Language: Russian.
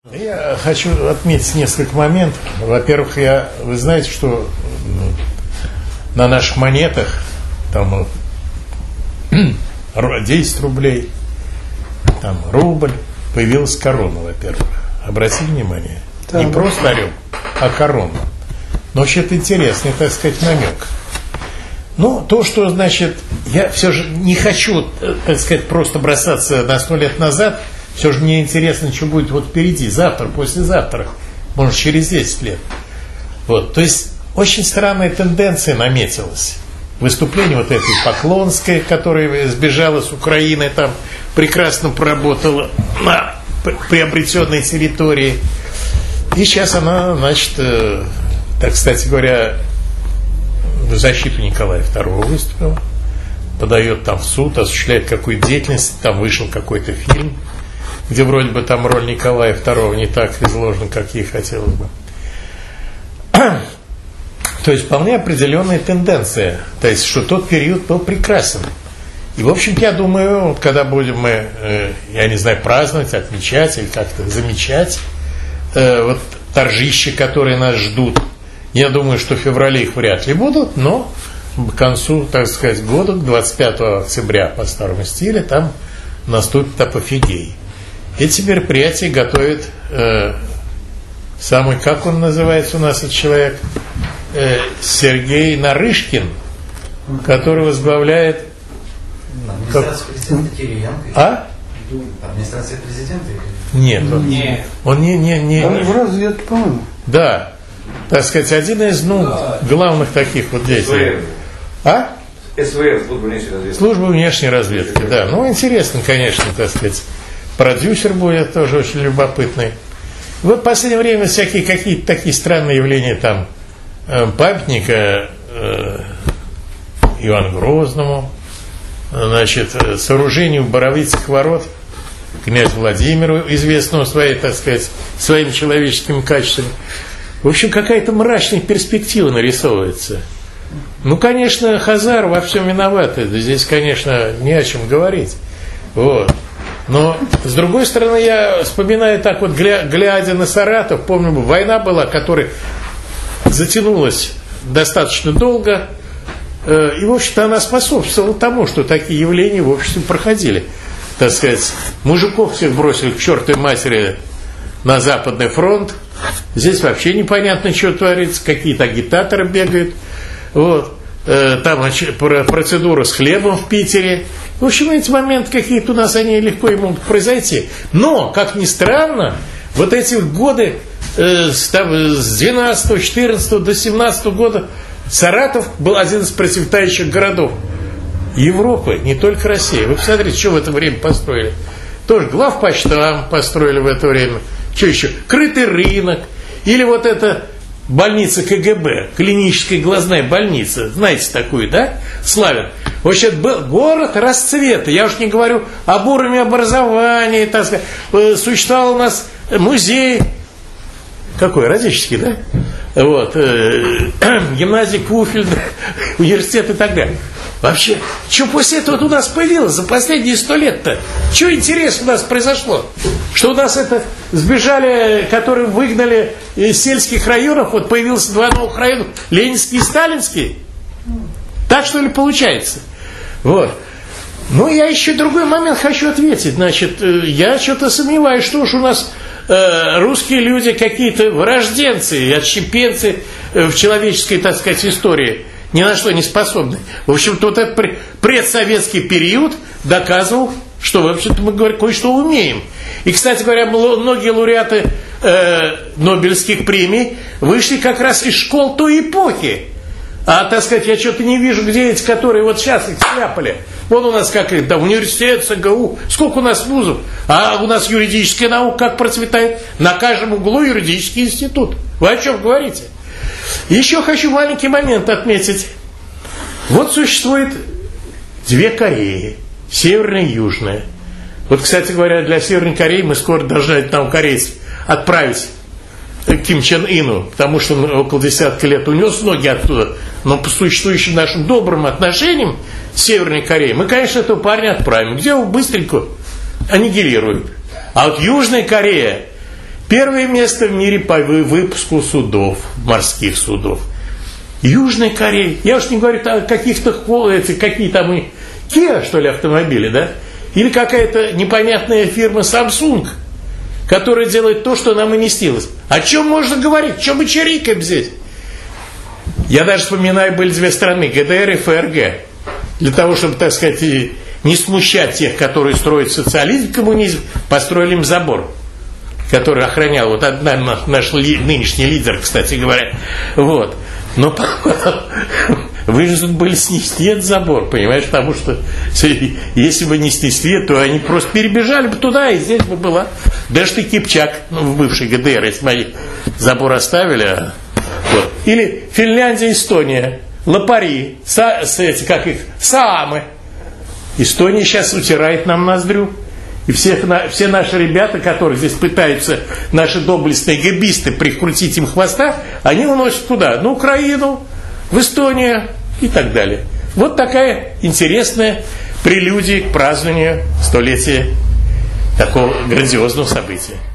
Я хочу отметить несколько моментов. Во-первых, вы знаете, что на наших монетах там 10 рублей, там рубль, появилась корона, во-первых. Обратите внимание. Да, не просто орел, а корона. Но вообще-то интересный, так сказать, намек. Ну, то, что, значит, я все же не хочу, так сказать, просто бросаться на 100 лет назад. Все же мне интересно, что будет вот впереди, завтра, послезавтра, может, через 10 лет. Вот. То есть, очень странная тенденция наметилась. Выступление вот этой Поклонской, которая сбежала с Украины, там прекрасно поработала на приобретенной территории. И сейчас она, значит, так, кстати говоря, в защиту Николая II выступила, подает там в суд, осуществляет какую-то деятельность, там вышел какой-то фильм, где вроде бы там роль Николая II не так изложена, как ей хотелось бы. То есть вполне определенная тенденция. То есть, что тот период был прекрасен. И, в общем, я думаю, когда будем мы, я не знаю, праздновать, отмечать или как-то замечать вот торжища, которые нас ждут, я думаю, что в феврале их вряд ли будут, но к концу, так сказать, года, 25 октября по старому стилю, там наступит апофигей. Эти мероприятия готовит самый, как он называется у нас, этот человек, Сергей Нарышкин, который возглавляет... Администрация президента Кириенко? А? Администрация президента? Нет, он не... Он в разведке, по-моему. Да, так сказать, один из, главных таких вот действий. СВР. А? СВР, служба внешней разведки. Служба внешней разведки, да. Ну, интересно, конечно, так сказать. Продюсер будет тоже очень любопытный. Вот в последнее время всякие какие-то такие странные явления, там, памятника Ивану Грозному, значит, сооружению Боровицких ворот князю Владимиру, известному своей, так сказать, своими человеческими качествами. В общем, какая-то мрачная перспектива нарисовывается. Ну, конечно, Хазар во всем виноват. Здесь, конечно, не о чем говорить. Вот. Но, с другой стороны, я вспоминаю так вот, глядя на Саратов, помню, война была, которая затянулась достаточно долго, и, в общем-то, она способствовала тому, что такие явления в обществе проходили. Так сказать, мужиков всех бросили к чертовой матери на Западный фронт, здесь вообще непонятно, что творится, какие-то агитаторы бегают, вот. Там процедура с хлебом в Питере. В общем, эти моменты какие-то у нас, они легко и могут произойти. Но, как ни странно, вот эти годы с 12, 14 до 17 года Саратов был один из процветающих городов Европы, не только России. Вы посмотрите, что в это время построили. Тоже главпочтамт построили в это время. Что еще? Крытый рынок. Или вот это... больница КГБ, клиническая глазная больница, знаете такую, да, Славян? В общем, был город расцвета, я уж не говорю об уровне образования, так сказать, существовал у нас музей, какой, Радищевский, да? Вот, гимназия Куфельда, университет и так далее. Вообще, что после этого у нас появилось за последние 100 лет-то? Что интересно у нас произошло? Что у нас это сбежали, которые выгнали из сельских районов, вот появилось 2 новых района, Ленинский и Сталинский? Так что ли получается? Вот. Ну, я еще другой момент хочу ответить. Значит, я что-то сомневаюсь, что уж у нас русские люди какие-то вырожденцы, отщепенцы в человеческой, так сказать, истории. Ни на что не способны. В общем-то, вот этот предсоветский период доказывал, что, в общем-то, мы, говорим, кое-что умеем. И, кстати говоря, многие лауреаты Нобелевских премий вышли как раз из школ той эпохи. А, так сказать, я что-то не вижу, где эти, которые вот сейчас их сляпали. Вон у нас как да, университет, СГУ, сколько у нас вузов. А у нас юридическая наука как процветает. На каждом углу юридический институт. Вы о чем говорите? Еще хочу маленький момент отметить. Вот существует 2 Кореи, северная и южная. Вот, кстати говоря, для Северной Кореи мы скоро должны там корейцев отправить Ким Чен Ыну, потому что он около десятка лет унес ноги оттуда. Но по существующим нашим добрым отношениям с Северной Кореей мы, конечно, этого парня отправим. Где его быстренько аннигилируют. А вот Южная Корея Первое место в мире по выпуску судов, морских судов. Южная Корея. Я уж не говорю о каких-то, какие там и Kia, что ли, автомобили, да? Или какая-то непонятная фирма Samsung, которая делает то, что нам и не снилось. О чем можно говорить? О чем мы чирикаем здесь? Я даже вспоминаю, были две страны, ГДР и ФРГ. Для того, чтобы, так сказать, не смущать тех, которые строят социализм, коммунизм, построили им забор, который охранял, вот одна наш нынешний лидер, кстати говоря. Вот. Но вынуждены были снести этот забор, понимаешь, потому что если бы не снесли, то они просто перебежали бы туда, и здесь бы была. Даже ты Кипчак, в бывшей ГДР, если бы они забор оставили. Вот. Или Финляндия, Эстония, Лапари, Саамы. Эстония сейчас утирает нам ноздрю. И все наши ребята, которые здесь пытаются, наши доблестные гэбисты, прикрутить им хвоста, они уносят куда? На Украину, в Эстонию и так далее. Вот такая интересная прелюдия к празднованию столетия такого грандиозного события.